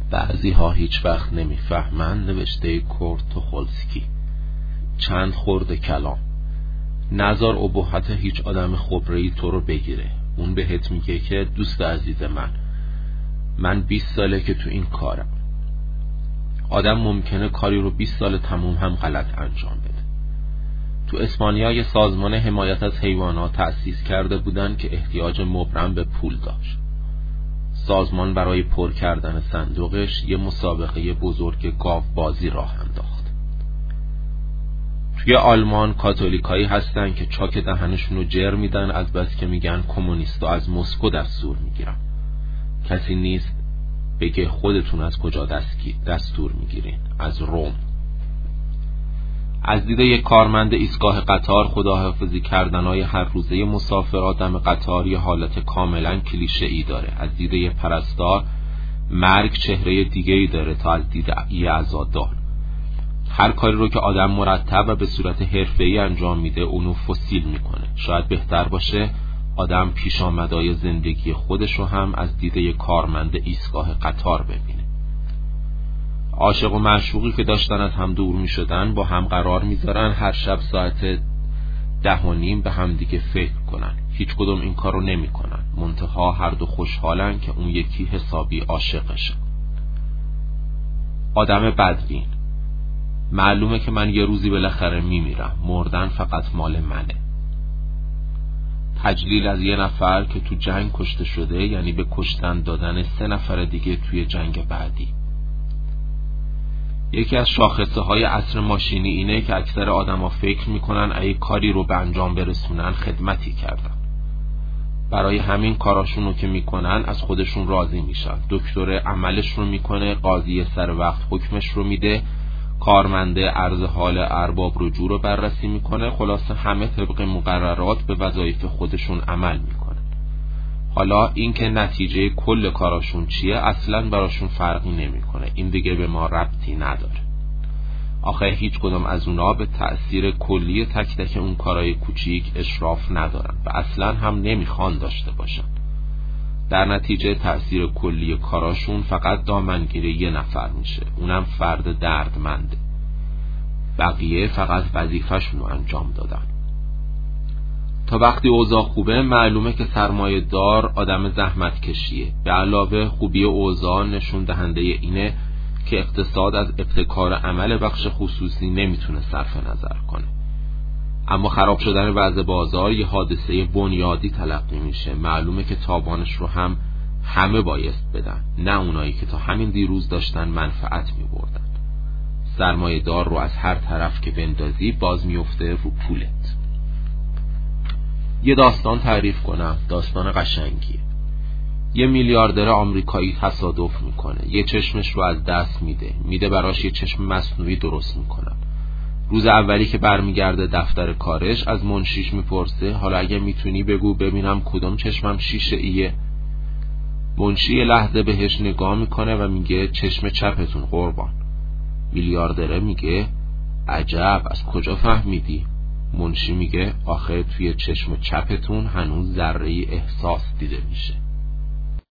بعضی ها هیچ وقت نمیفهمند. نوشته کورت توخولسکی. چند خورده کلام. نذار ابهت هیچ آدم خبره‌ای تو رو بگیره. اون بهت میگه که دوست عزیز من 20 ساله که تو این کارم. آدم ممکنه کاری رو 20 سال تموم هم غلط انجام بده. تو اسپانیا یه سازمان حمایت از حیوانات تأسیس کرده بودن که احتیاج مبرم به پول داشت. سازمان برای پر کردن صندوقش یه مسابقه بزرگ گاو بازی راه انداخت. توی آلمان کاتولیکایی هستن که چاک دهنشون رو جر میدن از بس که میگن کمونیستا از مسکو دستور میگیرن. کسی نیست بگه خودتون از کجا دستور میگیرین. از روم. از دید یک کارمند ایستگاه قطار خداحافظی کردنهای هر روزه مسافرات دم قطار یه حالت کاملا کلیشه‌ای داره. از دید یک پرستار مرگ چهره دیگه‌ای داره تا از دید یه عزادار. هر کاری رو که آدم مرتب و به صورت حرفه‌ای انجام میده اونو فسیل میکنه. شاید بهتر باشه آدم پیشامدهای زندگی خودش رو هم از دید یک کارمند ایستگاه قطار ببینه. عاشق و معشوقی که داشتن از هم دور می شدن با هم قرار می زارن هر شب ساعت 10:30 به هم دیگه فکر کنن. هیچ کدوم این کار رو نمی کنن. منتها هر دو خوشحالن که اون یکی حسابی عاشقشه. آدم بدبین. معلومه که من یه روزی بالاخره می میرم. مردن فقط مال منه. تجلیل از یه نفر که تو جنگ کشته شده یعنی به کشتن دادن 3 نفر دیگه توی جنگ بعدی. یکی از شاخصه های عصر ماشینی اینه که اکثر آدم ها فکر میکنن اگه کاری رو به انجام برسونن خدمتی کردن. برای همین کاراشون رو که میکنن از خودشون راضی میشن. دکتر عملش رو میکنه، قاضی سر وقت حکمش رو میده، کارمنده عرض حال ارباب رجوع رو بررسی میکنه. خلاصه همه طبق مقررات به وظایف خودشون عمل میکنن. حالا این که نتیجه کل کاراشون چیه اصلاً براشون فرقی نمیکنه. این دیگه به ما ربطی نداره. آخه هیچ کدوم از اونا به تأثیر کلی تک تک اون کارهای کوچیک اشراف ندارن و اصلاً هم نمیخوان داشته باشن. در نتیجه تأثیر کلی کاراشون فقط دامنگیری یه نفر میشه. اونم فرد دردمنده. بقیه فقط وظیفه‌شون رو انجام دادن. تا وقتی اوضاع خوبه معلومه که سرمایه دار آدم زحمت کشیه. به علاوه خوبی اوضاع نشون دهنده اینه که اقتصاد از ابتکار عمل بخش خصوصی نمیتونه صرف نظر کنه. اما خراب شدن وضع بازار یه حادثه بنیادی تلقی میشه. معلومه که تاوانش رو هم همه بایست بدن، نه اونایی که تا همین دیروز داشتن منفعت میبردن. سرمایه دار رو از هر طرف که بندازی باز میفته رو پولت. یه داستان تعریف کنم، داستان قشنگیه. یه میلیاردر آمریکایی تصادف میکنه، یه چشمش رو از دست میده براش یه چشم مصنوعی درست میکنن. روز اولی که برمیگرده دفتر کارش از منشیش میپرسه حالا اگه میتونی بگو ببینم کدوم چشمم شیشه ایه. منشی یه لحظه بهش نگاه میکنه و میگه چشم چپتون قربان. میلیاردره میگه عجب، از کجا فهمیدی؟ منشی میگه آخه توی چشم چپتون هنوز ذره احساس دیده میشه.